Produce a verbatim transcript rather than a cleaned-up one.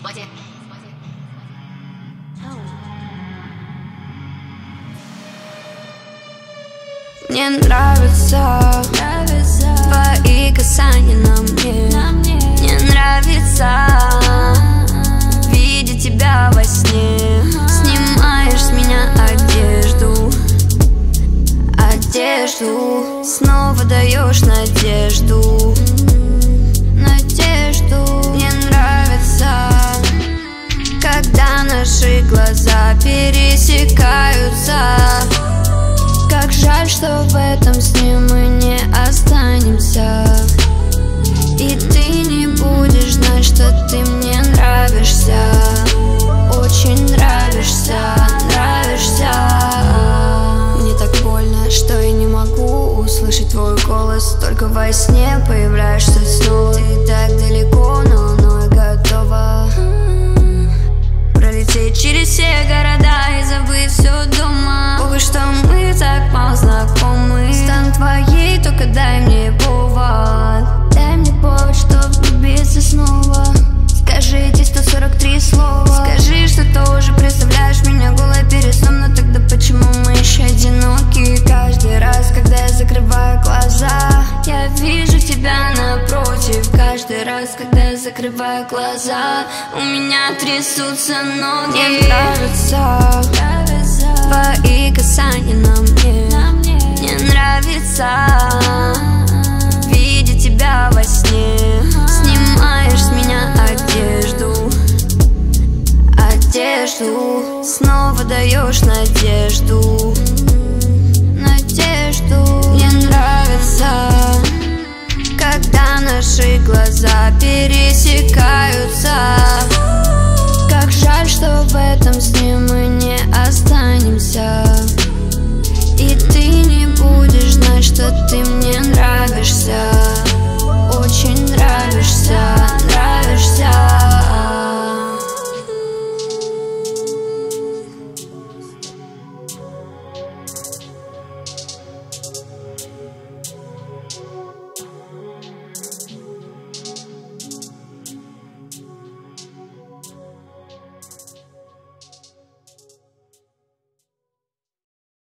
Господи. Мне нравятся, нравятся твои касания на мне, на мне. Мне нравится видеть тебя во сне. Снимаешь с меня одежду, одежду. Снова даешь надежду, надежду. Мне нравится, когда наши глаза пересекаются. Как жаль, что в этом сне мы не останемся. И ты не будешь знать, что ты мне нравишься. Очень нравишься, нравишься. Мне так больно, что я не могу услышать твой голос. Только во сне появляешься снова. Ты так далеко, но, но я готова пролететь через все города и забыть все дома. Похуй, что мы так мало знакомы. Стану твоей, только дай мне повод. Дай мне повод, чтоб влюбиться снова. Скажите сто сорок три слова. Скажи, что тоже представляешь меня голой перед сном. Но тогда почему мы еще одиноки? Каждый раз, когда я закрываю глаза, я вижу тебя напротив. Каждый раз, когда я закрываю глаза, у меня трясутся ноги. Мне нравятся, нравятся твои касания на мне, на мне. Мне нравится видеть тебя во сне. Снимаешь с меня одежду, одежду. Снова даешь надежду, надежду. Мне нравится, когда наши глаза пересекаются.